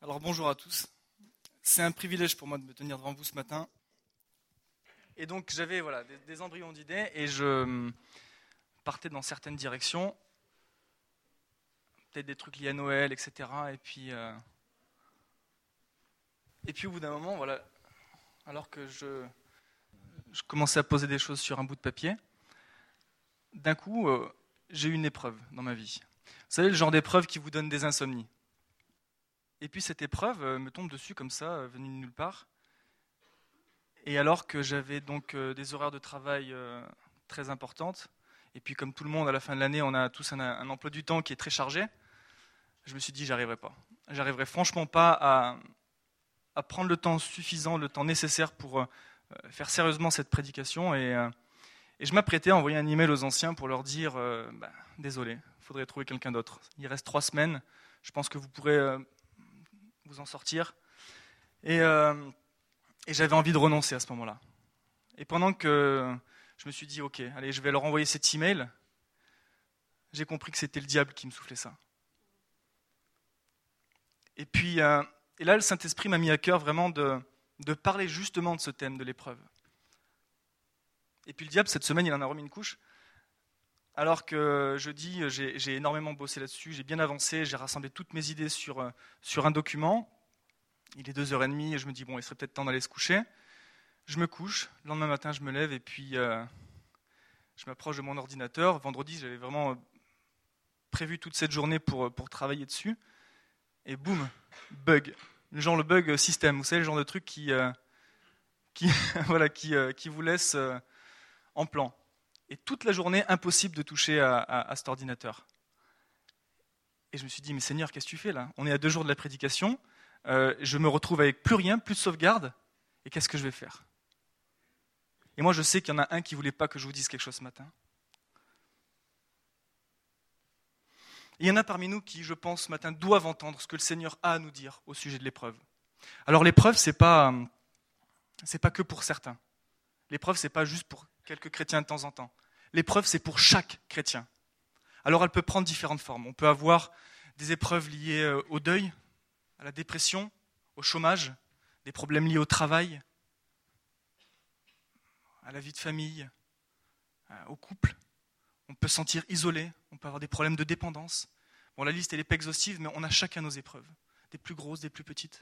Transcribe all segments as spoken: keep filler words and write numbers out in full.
Alors bonjour à tous, c'est un privilège pour moi de me tenir devant vous ce matin. Et donc j'avais voilà, des, des embryons d'idées et je euh, partais dans certaines directions, peut-être des trucs liés à Noël, et cetera. Et puis, euh, et puis au bout d'un moment, voilà, alors que je, je commençais à poser des choses sur un bout de papier, d'un coup, euh, j'ai eu une épreuve dans ma vie. Vous savez, le genre d'épreuve qui vous donne des insomnies. Et puis cette épreuve euh, me tombe dessus comme ça, euh, venue de nulle part. Et alors que j'avais donc euh, des horaires de travail euh, très importantes, et puis comme tout le monde, à la fin de l'année, on a tous un, un emploi du temps qui est très chargé, je me suis dit, j'arriverai pas. J'arriverai franchement pas à, à prendre le temps suffisant, le temps nécessaire pour euh, faire sérieusement cette prédication. Et, euh, et je m'apprêtais à envoyer un email aux anciens pour leur dire, euh, bah, désolé, il faudrait trouver quelqu'un d'autre. Il reste trois semaines, je pense que vous pourrez euh, vous en sortir. Et... Euh, Et j'avais envie de renoncer à ce moment-là. Et pendant que je me suis dit, ok, allez, je vais leur envoyer cet email, j'ai compris que c'était le diable qui me soufflait ça. Et puis, euh, et là, le Saint-Esprit m'a mis à cœur vraiment de, de parler justement de ce thème de l'épreuve. Et puis le diable, cette semaine, il en a remis une couche. Alors que jeudi, j'ai, j'ai énormément bossé là-dessus, j'ai bien avancé, j'ai rassemblé toutes mes idées sur, sur un document. Il est deux heures trente et je me dis, bon, il serait peut-être temps d'aller se coucher. Je me couche, le lendemain matin, je me lève et puis euh, je m'approche de mon ordinateur. Vendredi, j'avais vraiment prévu toute cette journée pour, pour travailler dessus. Et boum, bug. Genre le bug système, vous savez, le genre de truc qui, euh, qui, voilà, qui, euh, qui vous laisse euh, en plan. Et toute la journée, impossible de toucher à, à, à cet ordinateur. Et je me suis dit, mais Seigneur, qu'est-ce que tu fais là ? On est à deux jours de la prédication. Euh, je me retrouve avec plus rien, plus de sauvegarde, et qu'est-ce que je vais faire ? Et moi je sais qu'il y en a un qui ne voulait pas que je vous dise quelque chose ce matin. Et il y en a parmi nous qui, je pense, ce matin, doivent entendre ce que le Seigneur a à nous dire au sujet de l'épreuve. Alors l'épreuve, ce n'est pas, c'est pas que pour certains. L'épreuve, ce n'est pas juste pour quelques chrétiens de temps en temps. L'épreuve, c'est pour chaque chrétien. Alors elle peut prendre différentes formes. On peut avoir des épreuves liées au deuil, à la dépression, au chômage, des problèmes liés au travail, à la vie de famille, au couple. On peut se sentir isolé, on peut avoir des problèmes de dépendance. Bon, la liste elle n'est pas exhaustive, mais on a chacun nos épreuves, des plus grosses, des plus petites.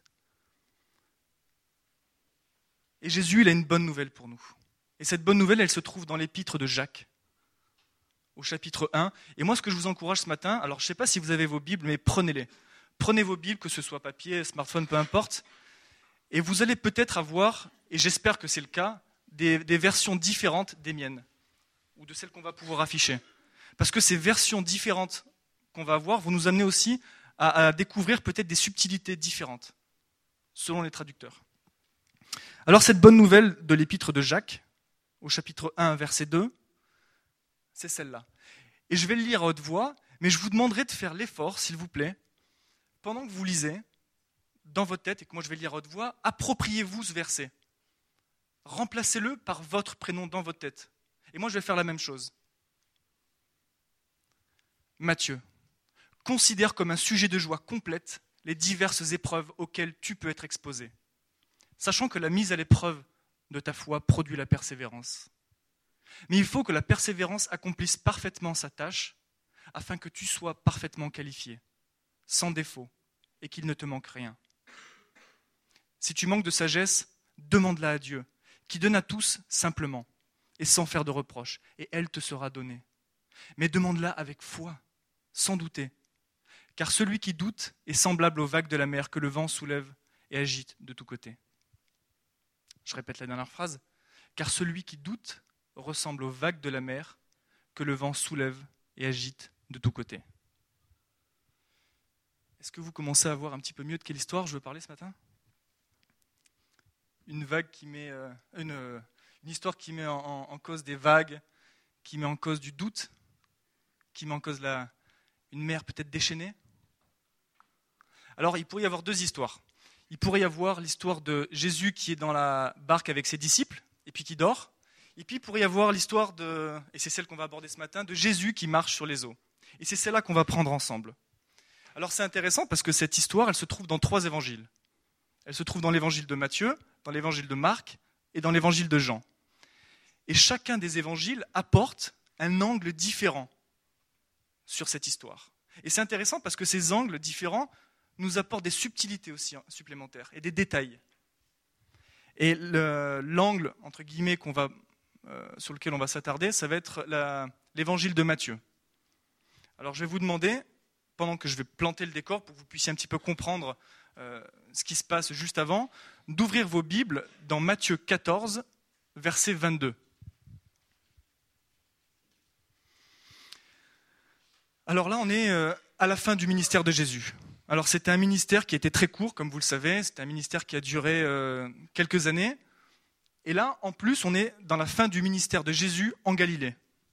Et Jésus, il a une bonne nouvelle pour nous. Et cette bonne nouvelle, elle se trouve dans l'épître de Jacques, au chapitre un. Et moi, ce que je vous encourage ce matin, alors je ne sais pas si vous avez vos Bibles, mais prenez-les. Prenez vos Bibles, que ce soit papier, smartphone, peu importe, et vous allez peut-être avoir, et j'espère que c'est le cas, des, des versions différentes des miennes, ou de celles qu'on va pouvoir afficher. Parce que ces versions différentes qu'on va avoir vont nous amener aussi à, à découvrir peut-être des subtilités différentes, selon les traducteurs. Alors cette bonne nouvelle de l'épître de Jacques, au chapitre un, verset deux, c'est celle-là. Et je vais le lire à haute voix, mais je vous demanderai de faire l'effort, s'il vous plaît, pendant que vous lisez, dans votre tête, et que moi je vais lire à haute voix, appropriez-vous ce verset. Remplacez-le par votre prénom dans votre tête. Et moi je vais faire la même chose. Matthieu, considère comme un sujet de joie complète les diverses épreuves auxquelles tu peux être exposé, sachant que la mise à l'épreuve de ta foi produit la persévérance. Mais il faut que la persévérance accomplisse parfaitement sa tâche, afin que tu sois parfaitement qualifié, sans défaut, et qu'il ne te manque rien. Si tu manques de sagesse, demande-la à Dieu, qui donne à tous simplement, et sans faire de reproches, et elle te sera donnée. Mais demande-la avec foi, sans douter, car celui qui doute est semblable aux vagues de la mer que le vent soulève et agite de tous côtés. Je répète la dernière phrase, car celui qui doute ressemble aux vagues de la mer que le vent soulève et agite de tous côtés. Est-ce que vous commencez à voir un petit peu mieux de quelle histoire je veux parler ce matin ? Une vague qui met, euh, une, euh, une histoire qui met en, en, en cause des vagues, qui met en cause du doute, qui met en cause la, une mer peut-être déchaînée. Alors il pourrait y avoir deux histoires. Il pourrait y avoir l'histoire de Jésus qui est dans la barque avec ses disciples et puis qui dort. Et puis il pourrait y avoir l'histoire de, et c'est celle qu'on va aborder ce matin, de Jésus qui marche sur les eaux. Et c'est celle-là qu'on va prendre ensemble. Alors c'est intéressant parce que cette histoire, elle se trouve dans trois évangiles. Elle se trouve dans l'évangile de Matthieu, dans l'évangile de Marc et dans l'évangile de Jean. Et chacun des évangiles apporte un angle différent sur cette histoire. Et c'est intéressant parce que ces angles différents nous apportent des subtilités aussi supplémentaires et des détails. Et le, l'angle, entre guillemets, qu'on va, euh, sur lequel on va s'attarder, ça va être la, l'évangile de Matthieu. Alors je vais vous demander, pendant que je vais planter le décor pour que vous puissiez un petit peu comprendre euh, ce qui se passe juste avant, d'ouvrir vos Bibles dans Matthieu quatorze, verset vingt-deux. Alors là, on est euh, à la fin du ministère de Jésus. Alors c'était un ministère qui était très court, comme vous le savez, c'était un ministère qui a duré euh, quelques années. Et là, en plus, on est dans la fin du ministère de Jésus en Galilée.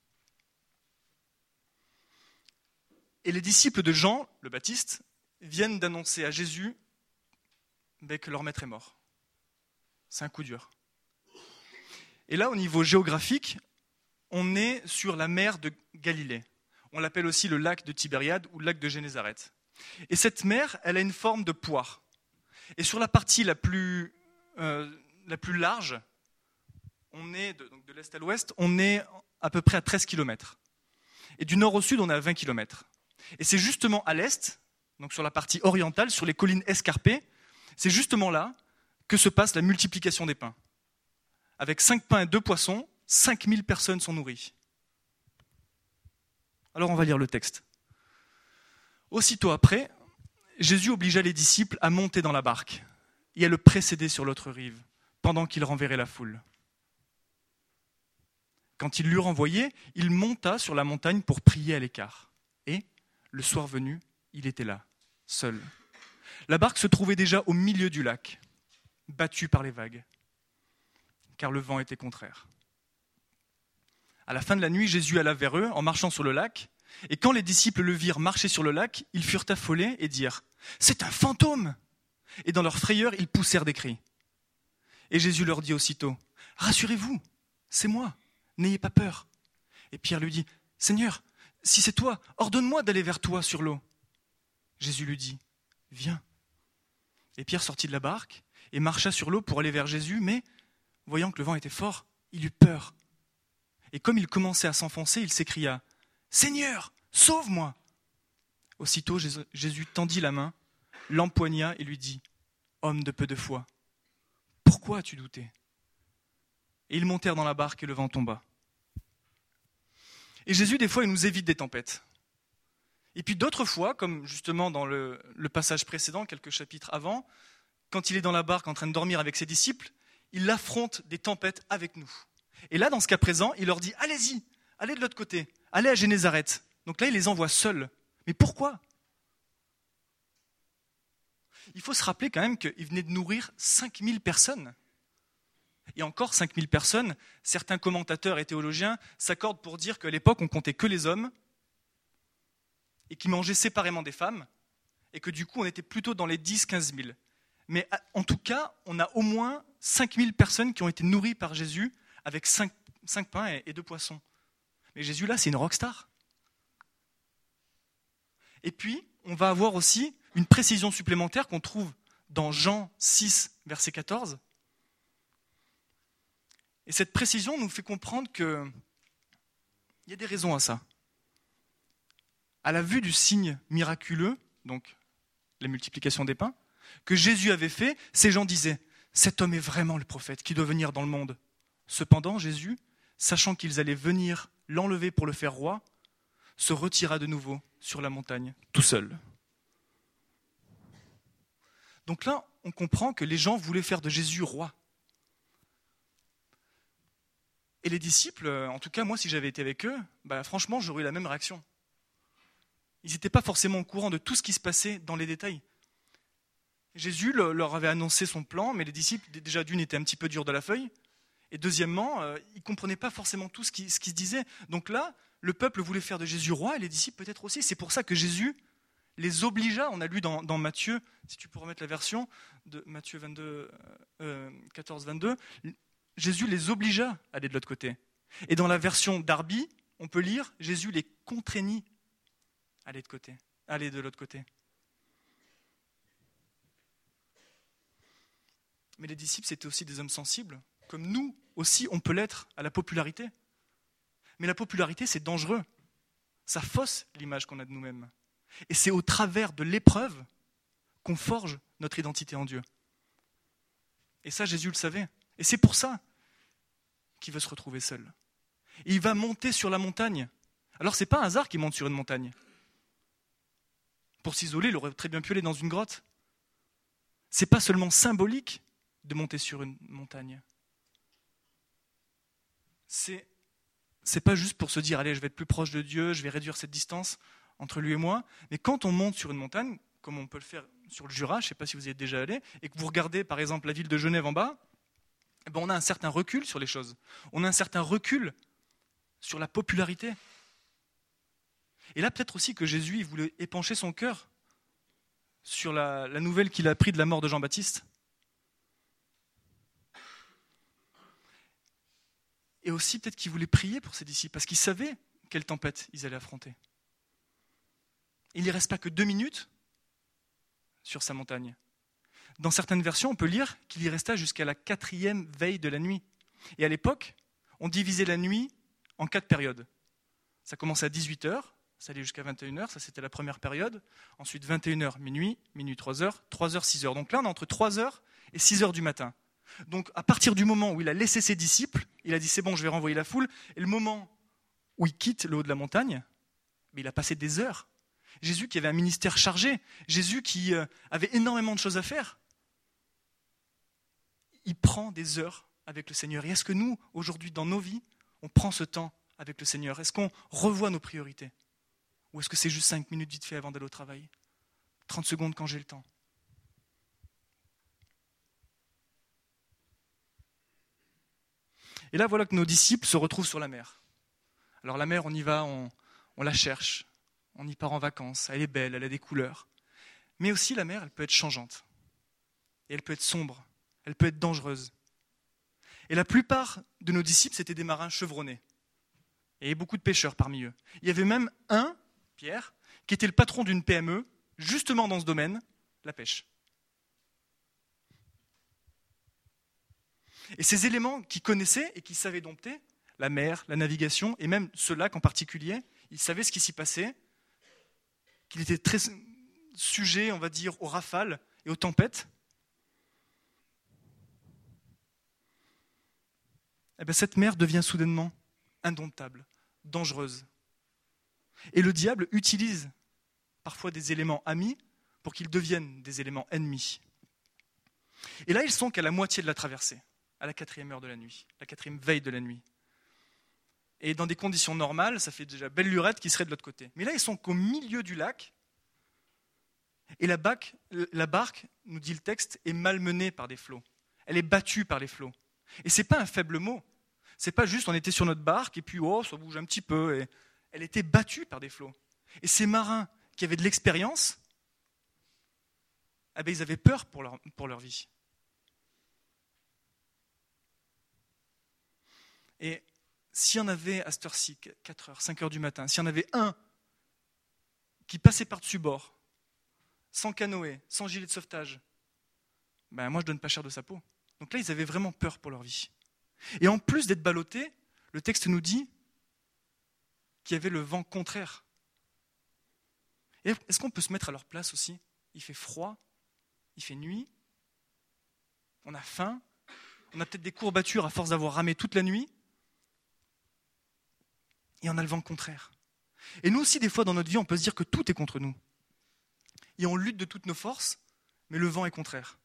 Et les disciples de Jean, le Baptiste, viennent d'annoncer à Jésus ben, que leur maître est mort. C'est un coup dur. Et là, au niveau géographique, on est sur la mer de Galilée. On l'appelle aussi le lac de Tibériade ou le lac de Génézareth. Et cette mer, elle a une forme de poire. Et sur la partie la plus, euh, la plus large, on est de, donc de l'est à l'ouest, on est à peu près à treize kilomètres. Et du nord au sud, on est à vingt kilomètres. Et c'est justement à l'est, donc sur la partie orientale, sur les collines escarpées, c'est justement là que se passe la multiplication des pains. Avec cinq pains et deux poissons, cinq mille personnes sont nourries. Alors on va lire le texte. Aussitôt après, Jésus obligea les disciples à monter dans la barque et à le précéder sur l'autre rive, pendant qu'il renverrait la foule. Quand il l'eut renvoyé, il monta sur la montagne pour prier à l'écart. Et, le soir venu, il était là, seul. La barque se trouvait déjà au milieu du lac, battue par les vagues, car le vent était contraire. À la fin de la nuit, Jésus alla vers eux en marchant sur le lac. Et quand les disciples le virent marcher sur le lac, ils furent affolés et dirent « C'est un fantôme !» Et dans leur frayeur, ils poussèrent des cris. Et Jésus leur dit aussitôt « Rassurez-vous, c'est moi, n'ayez pas peur. » Et Pierre lui dit « Seigneur, si c'est toi, ordonne-moi d'aller vers toi sur l'eau. » Jésus lui dit « Viens. » Et Pierre sortit de la barque et marcha sur l'eau pour aller vers Jésus, mais, voyant que le vent était fort, il eut peur. Et comme il commençait à s'enfoncer, il s'écria « Seigneur, sauve-moi !» Aussitôt Jésus tendit la main, l'empoigna et lui dit « Homme de peu de foi, pourquoi as-tu douté ?» Et ils montèrent dans la barque et le vent tomba. Et Jésus, des fois, il nous évite des tempêtes. Et puis d'autres fois, comme justement dans le, le passage précédent, quelques chapitres avant, quand il est dans la barque en train de dormir avec ses disciples, il affronte des tempêtes avec nous. Et là, dans ce cas présent, il leur dit « Allez-y, allez de l'autre côté, allez à Génézareth. » Donc là, il les envoie seuls. Mais pourquoi ? Il faut se rappeler quand même qu'il venait de nourrir cinq mille personnes. Et encore cinq mille personnes, certains commentateurs et théologiens s'accordent pour dire qu'à l'époque, on comptait que les hommes et qui mangeaient séparément des femmes, et que du coup, on était plutôt dans les dix à quinze mille. Mais en tout cas, on a au moins cinq mille personnes qui ont été nourries par Jésus avec cinq, cinq pains et deux poissons. Mais Jésus, là, c'est une rockstar. Et puis, on va avoir aussi une précision supplémentaire qu'on trouve dans Jean six, verset quatorze. Et cette précision nous fait comprendre qu'il y a des raisons à ça. À la vue du signe miraculeux, donc la multiplication des pains, que Jésus avait fait, ces gens disaient « Cet homme est vraiment le prophète qui doit venir dans le monde. » Cependant, Jésus, sachant qu'ils allaient venir l'enlever pour le faire roi, se retira de nouveau sur la montagne, tout seul. Donc là, on comprend que les gens voulaient faire de Jésus roi. Et les disciples, en tout cas moi si j'avais été avec eux, bah, franchement j'aurais eu la même réaction. Ils n'étaient pas forcément au courant de tout ce qui se passait dans les détails. Jésus leur avait annoncé son plan, mais les disciples, déjà d'une, étaient un petit peu durs de la feuille, et deuxièmement, euh, ils ne comprenaient pas forcément tout ce qui, ce qui se disait. Donc là, le peuple voulait faire de Jésus roi, et les disciples peut-être aussi. C'est pour ça que Jésus les obligea, on a lu dans, dans Matthieu, si tu peux remettre la version de Matthieu vingt-deux, euh, quatorze vingt-deux, Jésus les obligea à aller de l'autre côté. Et dans la version d'Arby, on peut lire, Jésus les contraignit à aller de, côté, à aller de l'autre côté. Mais les disciples, c'était aussi des hommes sensibles, comme nous aussi, on peut l'être à la popularité. Mais la popularité, c'est dangereux. Ça fausse l'image qu'on a de nous-mêmes. Et c'est au travers de l'épreuve qu'on forge notre identité en Dieu. Et ça, Jésus le savait. Et c'est pour ça qu'il veut se retrouver seul. Et il va monter sur la montagne. Alors, ce n'est pas un hasard qu'il monte sur une montagne. Pour s'isoler, il aurait très bien pu aller dans une grotte. Ce n'est pas seulement symbolique de monter sur une montagne. C'est, c'est pas juste pour se dire, allez, je vais être plus proche de Dieu, je vais réduire cette distance entre lui et moi. Mais quand on monte sur une montagne, comme on peut le faire sur le Jura, je ne sais pas si vous y êtes déjà allé, et que vous regardez par exemple la ville de Genève en bas, eh ben on a un certain recul sur les choses. On a un certain recul sur la popularité. Et là, peut-être aussi que Jésus il voulait épancher son cœur sur la, la nouvelle qu'il a appris de la mort de Jean-Baptiste. Et aussi, peut-être qu'il voulait prier pour ses disciples, parce qu'il savait quelle tempête ils allaient affronter. Il n'y reste pas que deux minutes sur sa montagne. Dans certaines versions, on peut lire qu'il y resta jusqu'à la quatrième veille de la nuit. Et à l'époque, on divisait la nuit en quatre périodes. Ça commençait à dix-huit heures, ça allait jusqu'à vingt et une heures, ça c'était la première période. Ensuite vingt et une heures, minuit, minuit trois heures, trois heures, six heures. Donc là, on est entre trois heures et six heures du matin. Donc à partir du moment où il a laissé ses disciples, il a dit c'est bon, je vais renvoyer la foule, et le moment où il quitte le haut de la montagne, mais il a passé des heures. Jésus qui avait un ministère chargé, Jésus qui avait énormément de choses à faire, il prend des heures avec le Seigneur. Et est-ce que nous, aujourd'hui, dans nos vies, on prend ce temps avec le Seigneur? Est-ce qu'on revoit nos priorités? Ou est-ce que c'est juste cinq minutes vite fait avant d'aller au travail? trente secondes quand j'ai le temps? Et là, voilà que nos disciples se retrouvent sur la mer. Alors la mer, on y va, on, on la cherche, on y part en vacances, elle est belle, elle a des couleurs. Mais aussi la mer, elle peut être changeante. Et elle peut être sombre, elle peut être dangereuse. Et la plupart de nos disciples, c'était des marins chevronnés. Et il y avait beaucoup de pêcheurs parmi eux. Il y avait même un, Pierre, qui était le patron d'une P M E, justement dans ce domaine, la pêche. Et ces éléments qu'ils connaissaient et qu'ils savaient dompter, la mer, la navigation, et même ce lac en particulier, ils savaient ce qui s'y passait, qu'il était très sujet, on va dire, aux rafales et aux tempêtes. Eh bien, cette mer devient soudainement indomptable, dangereuse. Et le diable utilise parfois des éléments amis pour qu'ils deviennent des éléments ennemis. Et là, ils sont qu'à la moitié de la traversée, à la quatrième heure de la nuit, la quatrième veille de la nuit. Et dans des conditions normales, ça fait déjà belle lurette qui serait de l'autre côté. Mais là, ils sont qu'au milieu du lac, et la barque, la barque, nous dit le texte, est malmenée par des flots. Elle est battue par les flots. Et ce n'est pas un faible mot. Ce n'est pas juste on était sur notre barque et puis oh, ça bouge un petit peu. Et elle était battue par des flots. Et ces marins qui avaient de l'expérience, eh bien, ils avaient peur pour leur, pour leur vie. Et s'il y en avait à cette heure-ci, quatre heures, cinq heures du matin, s'il y en avait un qui passait par-dessus bord, sans canoë, sans gilet de sauvetage, ben moi je donne pas cher de sa peau. Donc là, ils avaient vraiment peur pour leur vie. Et en plus d'être ballottés, le texte nous dit qu'il y avait le vent contraire. Et est-ce qu'on peut se mettre à leur place aussi? Il fait froid, il fait nuit, on a faim, on a peut-être des courbatures à force d'avoir ramé toute la nuit, et on a le vent contraire. Et nous aussi, des fois, dans notre vie, on peut se dire que tout est contre nous. Et on lutte de toutes nos forces, mais le vent est contraire.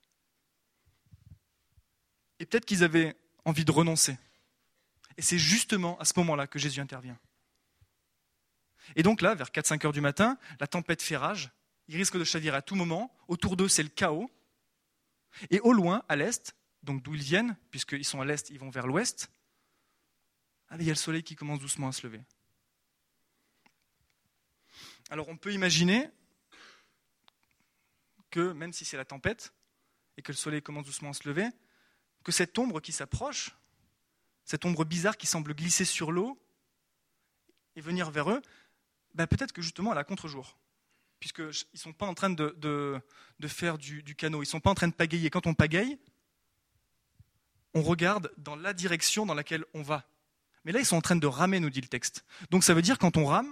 Et peut-être qu'ils avaient envie de renoncer. Et c'est justement à ce moment-là que Jésus intervient. Et donc là, vers quatre cinq heures du matin, la tempête fait rage, ils risquent de chavirer à tout moment, autour d'eux c'est le chaos, et au loin, à l'est, donc d'où ils viennent, puisqu'ils sont à l'est, ils vont vers l'ouest, ah, il y a le soleil qui commence doucement à se lever. Alors on peut imaginer que, même si c'est la tempête, et que le soleil commence doucement à se lever, que cette ombre qui s'approche, cette ombre bizarre qui semble glisser sur l'eau et venir vers eux, ben peut-être que justement elle a contre-jour, puisqu'ils ne sont pas en train de, de, de faire du, du canot, ils ne sont pas en train de pagayer. Quand on pagaille, on regarde dans la direction dans laquelle on va. Mais là, ils sont en train de ramer, nous dit le texte. Donc ça veut dire quand on rame,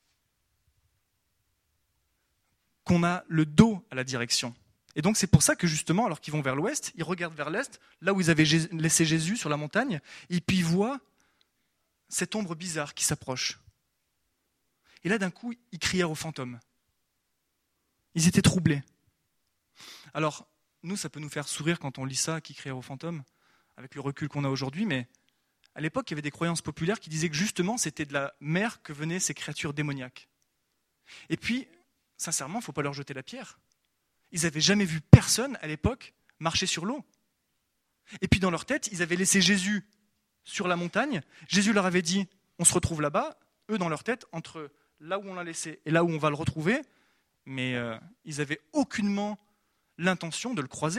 qu'on a le dos à la direction. Et donc c'est pour ça que justement, alors qu'ils vont vers l'ouest, ils regardent vers l'est, là où ils avaient laissé Jésus sur la montagne, et puis ils voient cette ombre bizarre qui s'approche. Et là, d'un coup, ils crièrent aux fantômes. Ils étaient troublés. Alors, nous, ça peut nous faire sourire quand on lit ça, qui crièrent aux fantômes, avec le recul qu'on a aujourd'hui, mais à l'époque, il y avait des croyances populaires qui disaient que justement, c'était de la mer que venaient ces créatures démoniaques. Et puis, sincèrement, il ne faut pas leur jeter la pierre. Ils n'avaient jamais vu personne, à l'époque, marcher sur l'eau. Et puis, dans leur tête, ils avaient laissé Jésus sur la montagne. Jésus leur avait dit, on se retrouve là-bas. Eux, dans leur tête, entre là où on l'a laissé et là où on va le retrouver, mais euh, ils n'avaient aucunement l'intention de le croiser.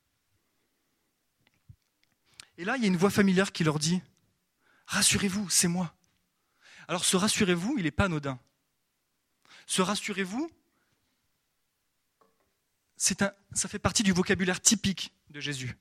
Et là, il y a une voix familière qui leur dit « Rassurez-vous, c'est moi ». Alors ce « rassurez-vous », il n'est pas anodin. Ce « rassurez-vous », c'est un, ça fait partie du vocabulaire typique de Jésus.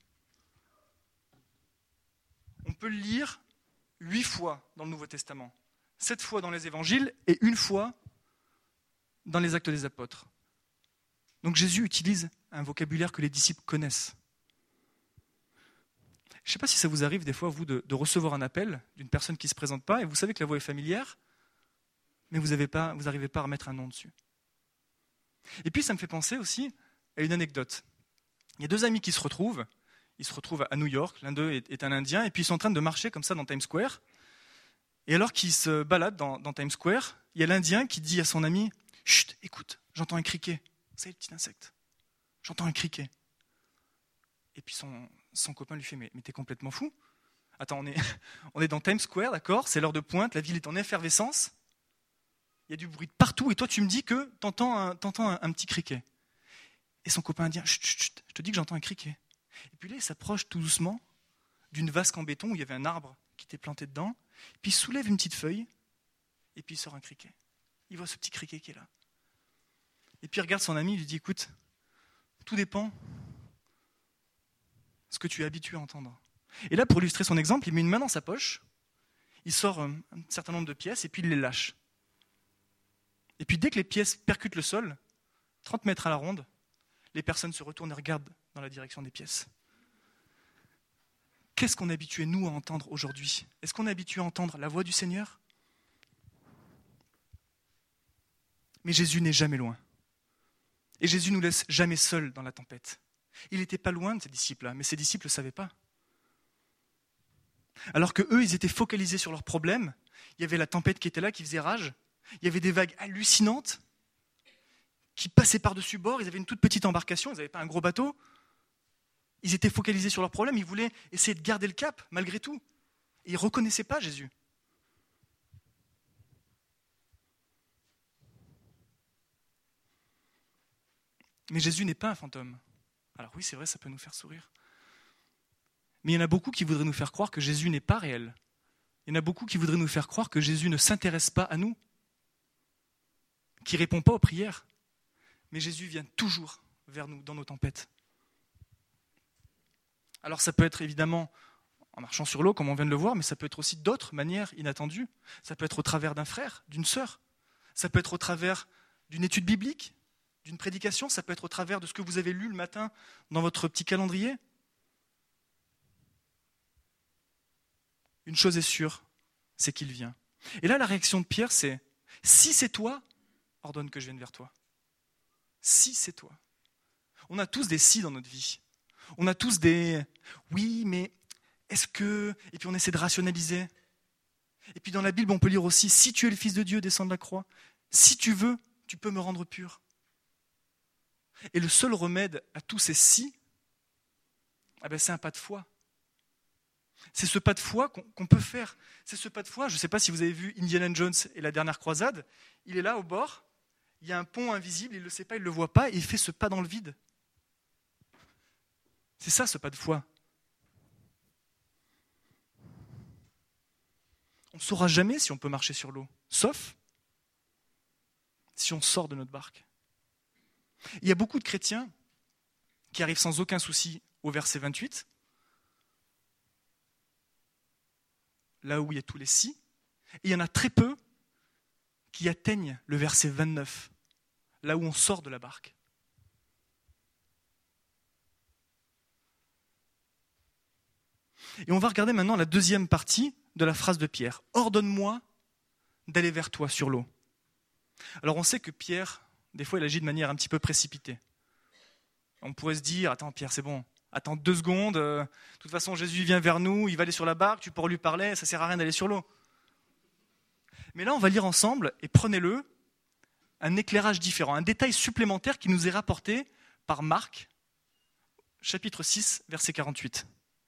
On peut le lire huit fois dans le Nouveau Testament, sept fois dans les Évangiles et une fois dans les Actes des Apôtres. Donc Jésus utilise un vocabulaire que les disciples connaissent. Je ne sais pas si ça vous arrive des fois, vous, de, de recevoir un appel d'une personne qui ne se présente pas, et vous savez que la voix est familière, mais vous n'arrivez pas, vous n'arrivez pas à remettre un nom dessus. Et puis ça me fait penser aussi à une anecdote. Il y a deux amis qui se retrouvent, ils se retrouvent à New York, l'un d'eux est, est un Indien, et puis ils sont en train de marcher comme ça dans Times Square, et alors qu'ils se baladent dans, dans Times Square, il y a l'Indien qui dit à son ami « Chut, écoute, j'entends un criquet. » C'est le petit insecte. J'entends un criquet. Et puis son, son copain lui fait, mais, mais t'es complètement fou. Attends, on est, on est dans Times Square, d'accord, c'est l'heure de pointe, la ville est en effervescence, il y a du bruit de partout, et toi tu me dis que t'entends un, t'entends un, un petit criquet. Et son copain dit, chut, chut, chut, je te dis que j'entends un criquet. Et puis là, il s'approche tout doucement d'une vasque en béton où il y avait un arbre qui était planté dedans, puis il soulève une petite feuille, et puis il sort un criquet. Il voit ce petit criquet qui est là. Et puis il regarde son ami, il lui dit, écoute, tout dépend de ce que tu es habitué à entendre. Et là, pour illustrer son exemple, il met une main dans sa poche, il sort un certain nombre de pièces et puis il les lâche. Et puis dès que les pièces percutent le sol, trente mètres à la ronde, les personnes se retournent et regardent dans la direction des pièces. Qu'est-ce qu'on est habitué, nous, à entendre aujourd'hui ? Est-ce qu'on est habitué à entendre la voix du Seigneur ? Mais Jésus n'est jamais loin. Et Jésus ne nous laisse jamais seuls dans la tempête. Il n'était pas loin de ses disciples, mais ses disciples ne savaient pas. Alors qu'eux, ils étaient focalisés sur leurs problèmes, il y avait la tempête qui était là, qui faisait rage, il y avait des vagues hallucinantes qui passaient par-dessus bord, ils avaient une toute petite embarcation, ils n'avaient pas un gros bateau. Ils étaient focalisés sur leurs problèmes, ils voulaient essayer de garder le cap, malgré tout. Et ils ne reconnaissaient pas Jésus. Mais Jésus n'est pas un fantôme. Alors oui, c'est vrai, ça peut nous faire sourire. Mais il y en a beaucoup qui voudraient nous faire croire que Jésus n'est pas réel. Il y en a beaucoup qui voudraient nous faire croire que Jésus ne s'intéresse pas à nous, qu'il ne répond pas aux prières. Mais Jésus vient toujours vers nous dans nos tempêtes. Alors ça peut être évidemment en marchant sur l'eau, comme on vient de le voir, mais ça peut être aussi d'autres manières inattendues. Ça peut être au travers d'un frère, d'une sœur. Ça peut être au travers d'une étude biblique, d'une prédication. Ça peut être au travers de ce que vous avez lu le matin dans votre petit calendrier. Une chose est sûre, c'est qu'il vient. Et là, la réaction de Pierre, c'est « Si c'est toi, ordonne que je vienne vers toi. » Si c'est toi. On a tous des si dans notre vie. On a tous des « oui, mais est-ce que… » Et puis on essaie de rationaliser. Et puis dans la Bible, on peut lire aussi « Si tu es le Fils de Dieu, descends de la croix. Si tu veux, tu peux me rendre pur. » Et le seul remède à tous ces si, eh ben c'est un pas de foi. C'est ce pas de foi qu'on, qu'on peut faire. C'est ce pas de foi, je ne sais pas si vous avez vu Indiana Jones et la dernière croisade, il est là au bord, il y a un pont invisible, il ne le sait pas, il ne le voit pas, et il fait ce pas dans le vide. C'est ça, ce pas de foi. On ne saura jamais si on peut marcher sur l'eau, sauf si on sort de notre barque. Il y a beaucoup de chrétiens qui arrivent sans aucun souci au verset vingt-huit, là où il y a tous les si, et il y en a très peu qui atteignent le verset vingt-neuf, là où on sort de la barque. Et on va regarder maintenant la deuxième partie de la phrase de Pierre. « Ordonne-moi d'aller vers toi sur l'eau. » Alors on sait que Pierre, des fois, il agit de manière un petit peu précipitée. On pourrait se dire, attends Pierre, c'est bon, attends deux secondes, euh, de toute façon Jésus vient vers nous, il va aller sur la barque, tu pourras lui parler, ça ne sert à rien d'aller sur l'eau. Mais là, on va lire ensemble, et prenez-le, un éclairage différent, un détail supplémentaire qui nous est rapporté par Marc, chapitre six, verset quarante-huit.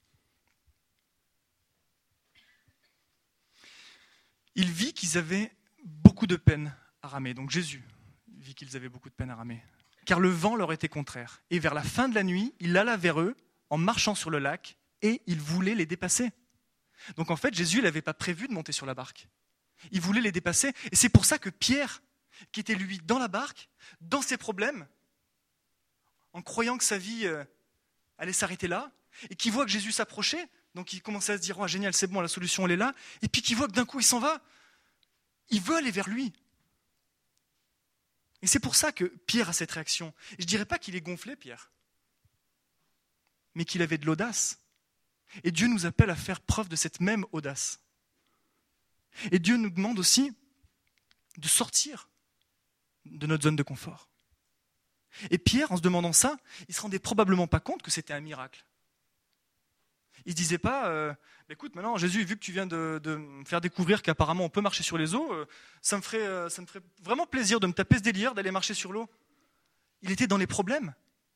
Il vit qu'ils avaient beaucoup de peine à ramer, donc Jésus vit qu'ils avaient beaucoup de peine à ramer, car le vent leur était contraire. Et vers la fin de la nuit, il alla vers eux en marchant sur le lac, et il voulait les dépasser. Donc en fait, Jésus n'avait pas prévu de monter sur la barque. Il voulait les dépasser, et c'est pour ça que Pierre, qui était lui dans la barque, dans ses problèmes, en croyant que sa vie euh, allait s'arrêter là, et qui voit que Jésus s'approchait, donc il commençait à se dire oh, « génial, c'est bon, la solution elle est là », et puis qui voit que d'un coup il s'en va, il veut aller vers lui. Et c'est pour ça que Pierre a cette réaction. Et je ne dirais pas qu'il est gonflé, Pierre, mais qu'il avait de l'audace. Et Dieu nous appelle à faire preuve de cette même audace. Et Dieu nous demande aussi de sortir de notre zone de confort. Et Pierre, en se demandant ça, il ne se rendait probablement pas compte que c'était un miracle. Il ne se disait pas, euh, écoute, maintenant Jésus, vu que tu viens de, de me faire découvrir qu'apparemment on peut marcher sur les eaux, euh, ça, me ferait, euh, ça me ferait vraiment plaisir de me taper ce délire d'aller marcher sur l'eau. Il était dans les problèmes.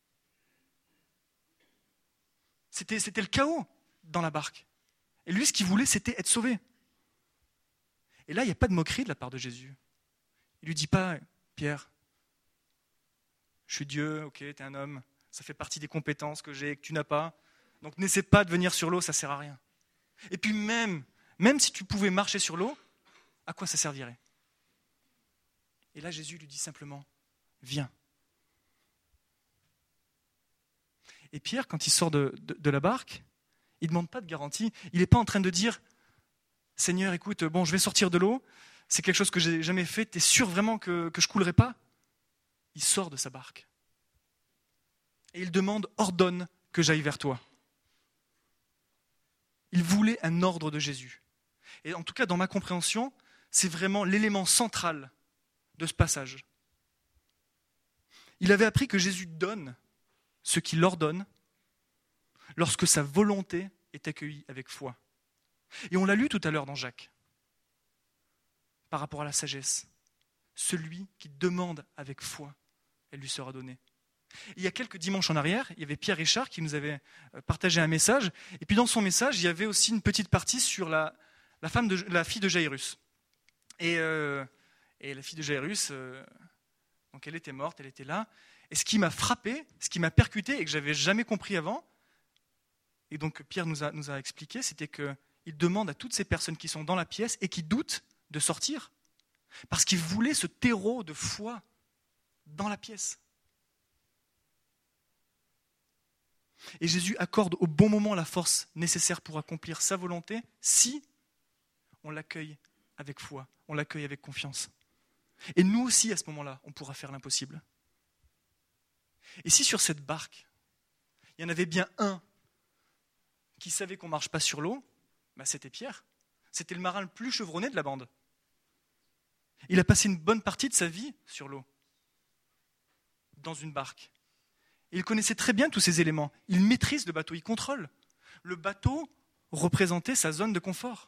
C'était, c'était le chaos dans la barque. Et lui, ce qu'il voulait, c'était être sauvé. Et là, il n'y a pas de moquerie de la part de Jésus. Il ne lui dit pas, Pierre, je suis Dieu, ok, tu es un homme, ça fait partie des compétences que j'ai et que tu n'as pas. Donc n'essaie pas de venir sur l'eau, ça ne sert à rien. Et puis même, même si tu pouvais marcher sur l'eau, à quoi ça servirait ? Et là, Jésus lui dit simplement, viens. Et Pierre, quand il sort de, de, de la barque, il ne demande pas de garantie. Il n'est pas en train de dire, Seigneur, écoute, bon, je vais sortir de l'eau, c'est quelque chose que je n'ai jamais fait, tu es sûr vraiment que, que je ne coulerai pas ? Il sort de sa barque. Et il demande, ordonne que j'aille vers toi. Il voulait un ordre de Jésus. Et en tout cas, dans ma compréhension, c'est vraiment l'élément central de ce passage. Il avait appris que Jésus donne ce qu'il ordonne lorsque sa volonté est accueillie avec foi. Et on l'a lu tout à l'heure dans Jacques, par rapport à la sagesse. Celui qui demande avec foi, elle lui sera donnée. Il y a quelques dimanches en arrière, il y avait Pierre Richard qui nous avait partagé un message. Et puis dans son message, il y avait aussi une petite partie sur la, la, femme de, la fille de Jairus. Et, euh, et la fille de Jairus, euh, donc elle était morte, elle était là. Et ce qui m'a frappé, ce qui m'a percuté et que je n'avais jamais compris avant, et donc Pierre nous a, nous a expliqué, c'était qu'il demande à toutes ces personnes qui sont dans la pièce et qui doutent de sortir, parce qu'il voulait ce terreau de foi dans la pièce. Et Jésus accorde au bon moment la force nécessaire pour accomplir sa volonté si on l'accueille avec foi, on l'accueille avec confiance. Et nous aussi, à ce moment-là, on pourra faire l'impossible. Et si sur cette barque, il y en avait bien un qui savait qu'on ne marche pas sur l'eau, bah c'était Pierre. C'était le marin le plus chevronné de la bande. Il a passé une bonne partie de sa vie sur l'eau, dans une barque. Il connaissait très bien tous ces éléments. Il maîtrise le bateau, il contrôle. Le bateau représentait sa zone de confort.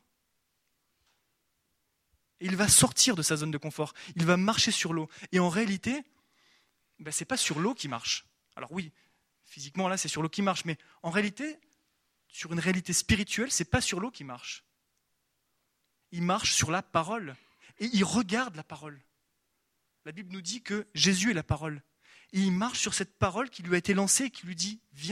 Et il va sortir de sa zone de confort. Il va marcher sur l'eau. Et en réalité, ben, ce n'est pas sur l'eau qu'il marche. Alors oui, physiquement là, c'est sur l'eau qu'il marche. Mais en réalité, sur une réalité spirituelle, ce n'est pas sur l'eau qu'il marche. Il marche sur la parole. Et il regarde la parole. La Bible nous dit que Jésus est la parole. Et il marche sur cette parole qui lui a été lancée et qui lui dit « Viens ».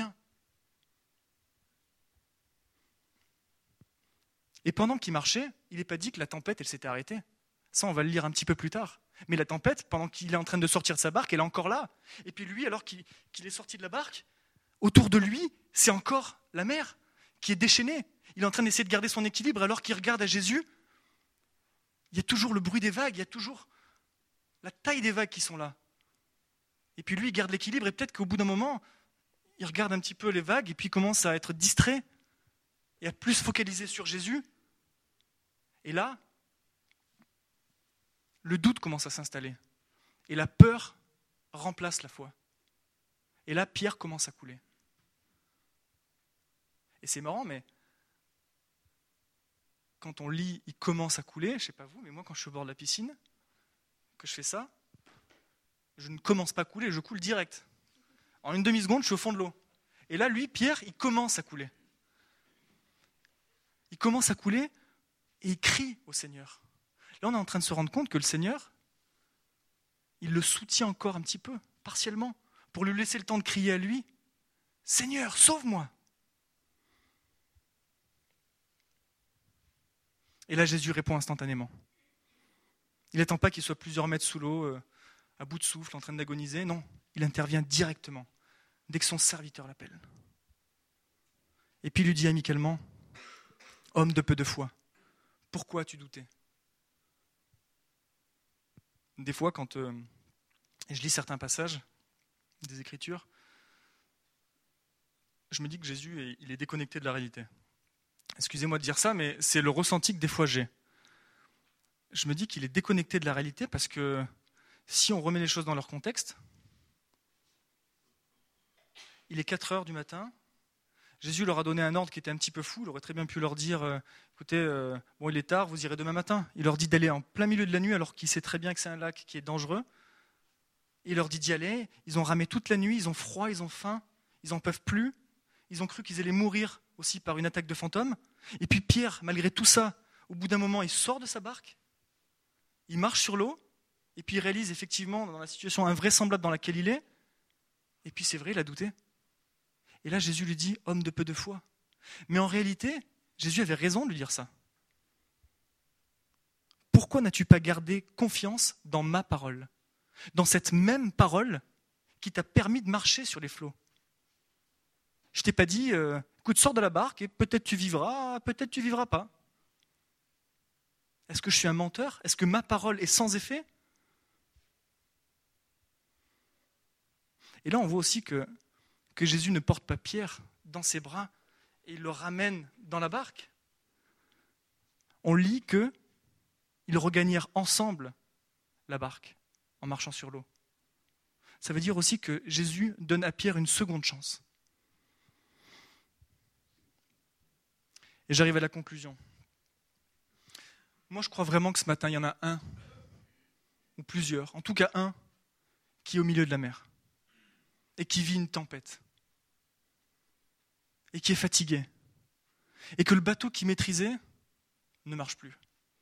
Et pendant qu'il marchait, il n'est pas dit que la tempête, elle s'était arrêtée. Ça, on va le lire un petit peu plus tard. Mais la tempête, pendant qu'il est en train de sortir de sa barque, elle est encore là. Et puis lui, alors qu'il, qu'il est sorti de la barque, autour de lui, c'est encore la mer qui est déchaînée. il est en train d'essayer de garder son équilibre alors qu'il regarde à Jésus. Il y a toujours le bruit des vagues, il y a toujours la taille des vagues qui sont là. Et puis lui, il garde l'équilibre et peut-être qu'au bout d'un moment, il regarde un petit peu les vagues et puis il commence à être distrait et à plus focaliser sur Jésus. Et là, le doute commence à s'installer. Et la peur remplace la foi. Et là, Pierre commence à couler. Et c'est marrant, mais quand on lit « il commence à couler », je ne sais pas vous, mais moi, quand je suis au bord de la piscine, que je fais ça, je ne commence pas à couler, je coule direct. En une demi-seconde, je suis au fond de l'eau. Et là, lui, Pierre, il commence à couler. Il commence à couler et il crie au Seigneur. Là, on est en train de se rendre compte que le Seigneur, il le soutient encore un petit peu, partiellement, pour lui laisser le temps de crier à lui « Seigneur, sauve-moi !» Et là, Jésus répond instantanément. Il n'attend pas qu'il soit plusieurs mètres sous l'eau, euh, à bout de souffle, en train d'agoniser. Non, il intervient directement, dès que son serviteur l'appelle. Et puis il lui dit amicalement, « Homme de peu de foi, pourquoi as-tu douté ?» Des fois, quand euh, je lis certains passages des Écritures, je me dis que Jésus est, il est déconnecté de la réalité. Excusez-moi de dire ça, mais c'est le ressenti que des fois j'ai. Je me dis qu'il est déconnecté de la réalité parce que si on remet les choses dans leur contexte, il est quatre heures du matin, Jésus leur a donné un ordre qui était un petit peu fou, il aurait très bien pu leur dire euh, « Écoutez, euh, bon, il est tard, vous irez demain matin ». Il leur dit d'aller en plein milieu de la nuit alors qu'il sait très bien que c'est un lac qui est dangereux. Il leur dit d'y aller, ils ont ramé toute la nuit, ils ont froid, ils ont faim, ils n'en peuvent plus. Ils ont cru qu'ils allaient mourir aussi par une attaque de fantômes. Et puis Pierre, malgré tout ça, au bout d'un moment, il sort de sa barque, il marche sur l'eau, et puis il réalise effectivement, dans la situation invraisemblable dans laquelle il est, et puis c'est vrai, il a douté. Et là, Jésus lui dit, homme de peu de foi. Mais en réalité, Jésus avait raison de lui dire ça. Pourquoi n'as-tu pas gardé confiance dans ma parole ? Dans cette même parole qui t'a permis de marcher sur les flots. Je t'ai pas dit, euh, écoute, sors de la barque et peut-être tu vivras, peut-être tu vivras pas. Est-ce que je suis un menteur ? Est-ce que ma parole est sans effet ? Et là, on voit aussi que, que Jésus ne porte pas Pierre dans ses bras et il le ramène dans la barque. On lit que ils regagnèrent ensemble la barque en marchant sur l'eau. Ça veut dire aussi que Jésus donne à Pierre une seconde chance. Et j'arrive à la conclusion. Moi, je crois vraiment que ce matin, il y en a un, ou plusieurs, en tout cas un, qui est au milieu de la mer, et qui vit une tempête, et qui est fatigué, et que le bateau qu'il maîtrisait ne marche plus,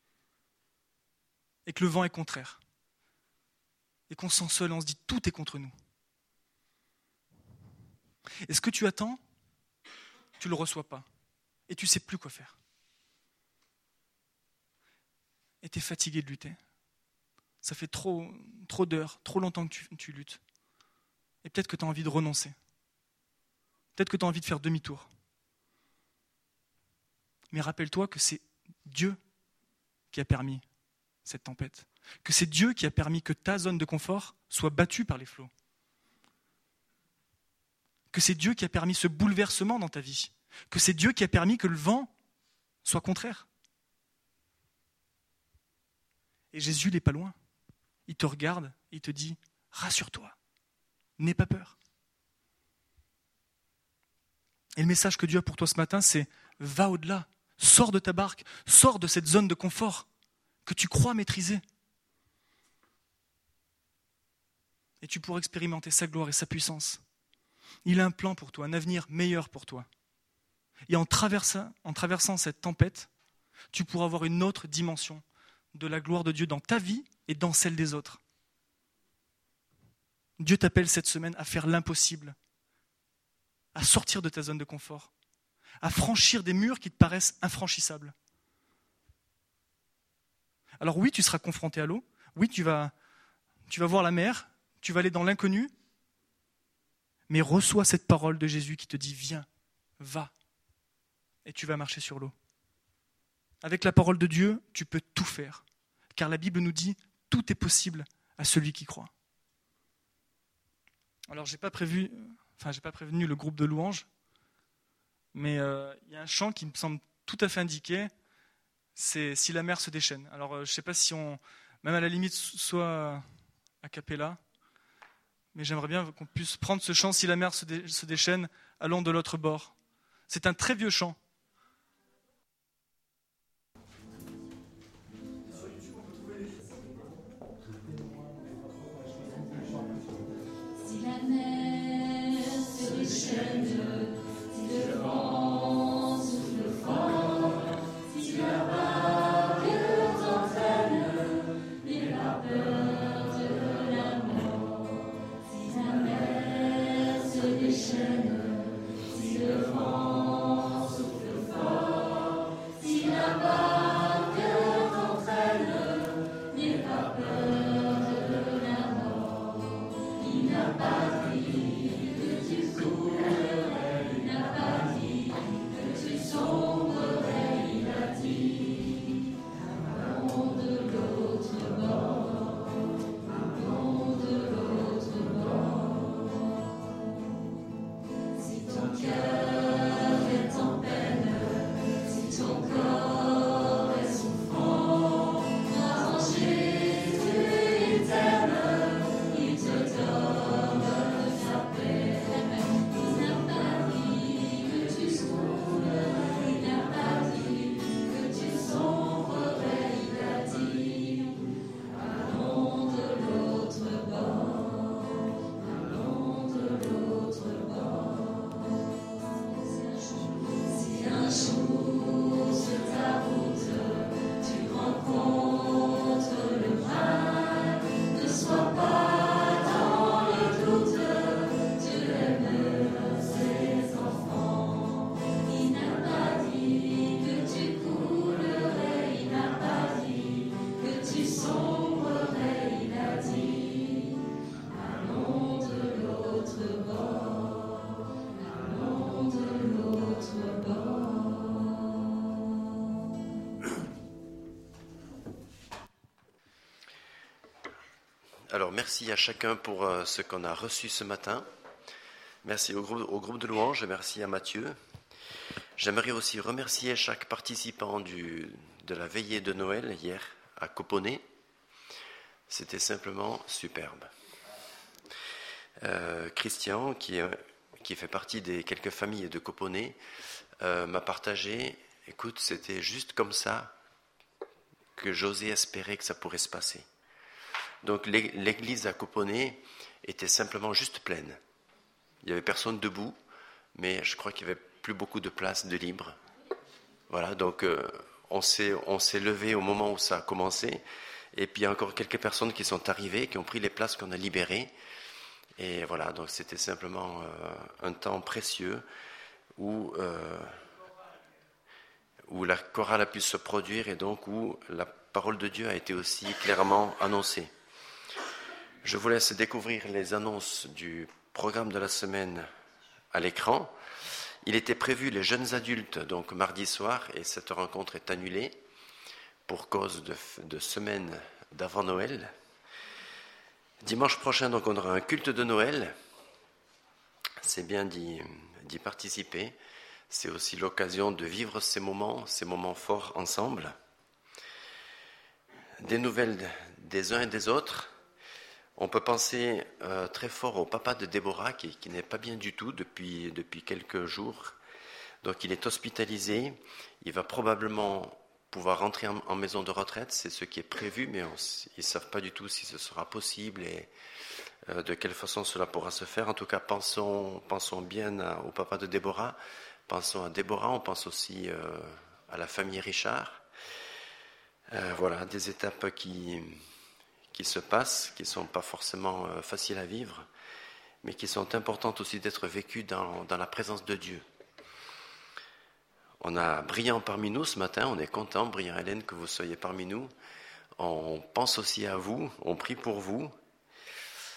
et que le vent est contraire, et qu'on se sent seul, on se dit tout est contre nous. Et ce que tu attends, tu ne le reçois pas. Et tu ne sais plus quoi faire. Et tu es fatigué de lutter. Ça fait trop, trop d'heures, trop longtemps que tu, tu luttes. Et peut-être que tu as envie de renoncer. Peut-être que tu as envie de faire demi-tour. Mais rappelle-toi que c'est Dieu qui a permis cette tempête. Que c'est Dieu qui a permis que ta zone de confort soit battue par les flots. Que c'est Dieu qui a permis ce bouleversement dans ta vie. Que c'est Dieu qui a permis que le vent soit contraire. Et Jésus n'est pas loin. Il te regarde et il te dit, rassure-toi, n'aie pas peur. Et le message que Dieu a pour toi ce matin, c'est va au-delà, sors de ta barque, sors de cette zone de confort que tu crois maîtriser. Et tu pourras expérimenter sa gloire et sa puissance. Il a un plan pour toi, un avenir meilleur pour toi. Et en traversant, en traversant cette tempête, tu pourras avoir une autre dimension de la gloire de Dieu dans ta vie et dans celle des autres. Dieu t'appelle cette semaine à faire l'impossible, à sortir de ta zone de confort, à franchir des murs qui te paraissent infranchissables. Alors oui, tu seras confronté à l'eau, oui, tu vas, tu vas voir la mer, tu vas aller dans l'inconnu, mais reçois cette parole de Jésus qui te dit « Viens, va ». et tu vas marcher sur l'eau. Avec la parole de Dieu, tu peux tout faire, car la Bible nous dit « tout est possible à celui qui croit ». Alors, j'ai pas prévu, enfin, j'ai pas prévenu le groupe de louanges, mais euh, il y a un chant qui me semble tout à fait indiqué, c'est « Si la mer se déchaîne ». Alors, euh, je sais pas si on, même à la limite, soit a cappella, mais j'aimerais bien qu'on puisse prendre ce chant « Si la mer se, dé, se déchaîne, allons de l'autre bord ». C'est un très vieux chant. Alors, merci à chacun pour euh, ce qu'on a reçu ce matin. Merci au groupe, au groupe de louanges et merci à Mathieu. J'aimerais aussi remercier chaque participant du, de la veillée de Noël hier à Coponnet. C'était simplement superbe. Euh, Christian, qui, qui fait partie des quelques familles de Coponnet, euh, m'a partagé, écoute, c'était juste comme ça que j'osais espérer que ça pourrait se passer. Donc l'église à Coponnet était simplement juste pleine. Il n'y avait personne debout, mais je crois qu'il n'y avait plus beaucoup de place de libre. Voilà, donc euh, on s'est, on s'est levé au moment où ça a commencé, et puis il y a encore quelques personnes qui sont arrivées, qui ont pris les places qu'on a libérées. Et voilà, donc c'était simplement euh, un temps précieux où, euh, où la chorale a pu se produire et donc où la parole de Dieu a été aussi clairement annoncée. Je vous laisse découvrir les annonces du programme de la semaine à l'écran. Il était prévu les jeunes adultes, donc mardi soir, et cette rencontre est annulée pour cause de, de semaine d'avant Noël. Dimanche prochain, donc, on aura un culte de Noël. C'est bien d'y, d'y participer. C'est aussi l'occasion de vivre ces moments, ces moments forts ensemble. Des nouvelles des uns et des autres. On peut penser euh, très fort au papa de Déborah qui, qui n'est pas bien du tout depuis, depuis quelques jours. Donc il est hospitalisé. Il va probablement pouvoir rentrer en, en maison de retraite. C'est ce qui est prévu, mais on, ils ne savent pas du tout si ce sera possible et euh, de quelle façon cela pourra se faire. En tout cas, pensons, pensons bien à, au papa de Déborah. Pensons à Déborah. On pense aussi euh, à la famille Richard. Euh, voilà, des étapes qui... qui se passent, qui ne sont pas forcément euh, faciles à vivre, mais qui sont importantes aussi d'être vécues dans, dans la présence de Dieu. On a Brian parmi nous ce matin, on est content, Brian et Hélène, que vous soyez parmi nous. On pense aussi à vous, on prie pour vous.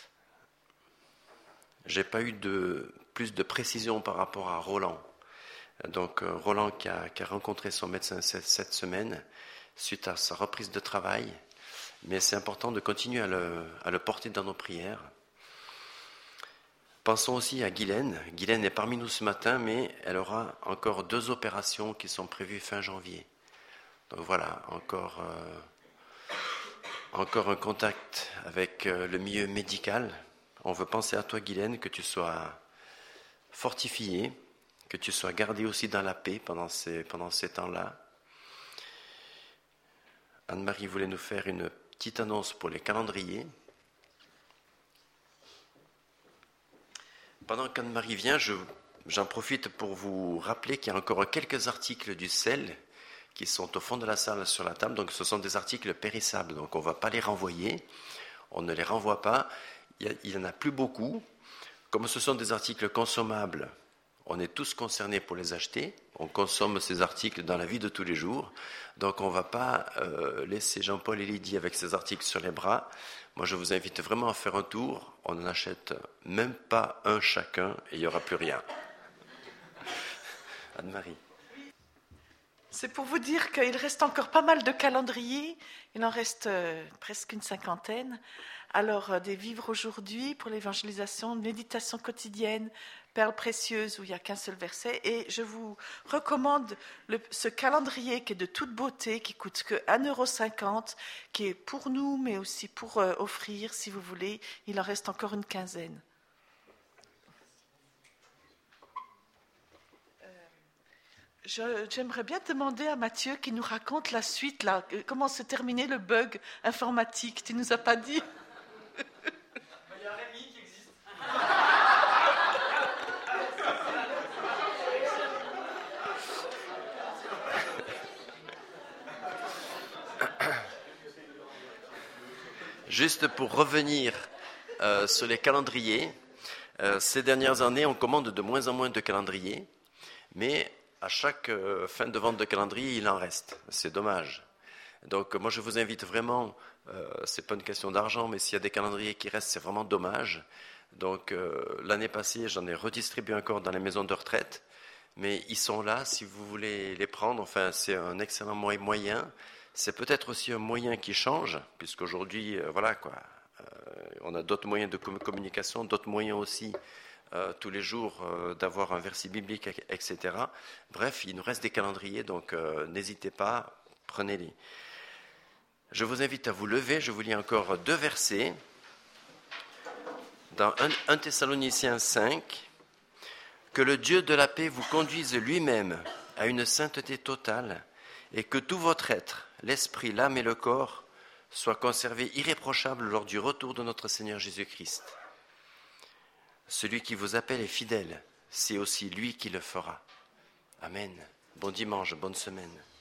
Je n'ai pas eu de, plus de précision par rapport à Roland, Donc Roland qui a, qui a rencontré son médecin cette, cette semaine suite à sa reprise de travail. Mais c'est important de continuer à le, à le porter dans nos prières. Pensons aussi à Guylaine. Guylaine est parmi nous ce matin, mais elle aura encore deux opérations qui sont prévues fin janvier. Donc voilà, encore, euh, encore un contact avec euh, le milieu médical. On veut penser à toi, Guylaine, que tu sois fortifiée, que tu sois gardée aussi dans la paix pendant ces, pendant ces temps-là. Anne-Marie voulait nous faire une petite annonce pour les calendriers. Pendant qu'Anne-Marie vient, je, j'en profite pour vous rappeler qu'il y a encore quelques articles du C E L qui sont au fond de la salle sur la table. Donc ce sont des articles périssables, donc on ne va pas les renvoyer. On ne les renvoie pas. Il n'y en a plus beaucoup. Comme ce sont des articles consommables, on est tous concernés pour les acheter. On consomme ces articles dans la vie de tous les jours. Donc on ne va pas euh, laisser Jean-Paul et Lydie avec ces articles sur les bras. Moi, je vous invite vraiment à faire un tour. On n'en achète même pas un chacun et il n'y aura plus rien. Anne-Marie. C'est pour vous dire qu'il reste encore pas mal de calendriers. Il en reste euh, presque une cinquantaine. Alors, euh, des vivres aujourd'hui pour l'évangélisation, méditation quotidienne, perles précieuses où il n'y a qu'un seul verset. Et je vous recommande le, ce calendrier qui est de toute beauté, qui coûte que un euro cinquante, qui est pour nous, mais aussi pour euh, offrir, si vous voulez. Il en reste encore une quinzaine. Je, j'aimerais bien demander à Mathieu qui nous raconte la suite, là, comment se terminait le bug informatique. Tu ne nous as pas dit. Il y a Rémi qui existe. Juste pour revenir euh, sur les calendriers, euh, ces dernières années, on commande de moins en moins de calendriers, mais à chaque euh, fin de vente de calendrier, il en reste. C'est dommage. Donc moi, je vous invite vraiment, euh, c'est pas une question d'argent, mais s'il y a des calendriers qui restent, c'est vraiment dommage. Donc euh, l'année passée, j'en ai redistribué encore dans les maisons de retraite, mais ils sont là si vous voulez les prendre. Enfin, c'est un excellent moyen. C'est peut-être aussi un moyen qui change, puisqu'aujourd'hui, euh, voilà quoi, euh, on a d'autres moyens de communication, d'autres moyens aussi euh, tous les jours euh, d'avoir un verset biblique, et cetera. Bref, il nous reste des calendriers, donc euh, n'hésitez pas, prenez-les. Je vous invite à vous lever, je vous lis encore deux versets. Dans un Thessaloniciens cinq, « Que le Dieu de la paix vous conduise lui-même à une sainteté totale, et que tout votre être, l'esprit, l'âme et le corps, soient conservés irréprochables lors du retour de notre Seigneur Jésus-Christ. Celui qui vous appelle est fidèle, c'est aussi lui qui le fera. Amen. Bon dimanche, bonne semaine.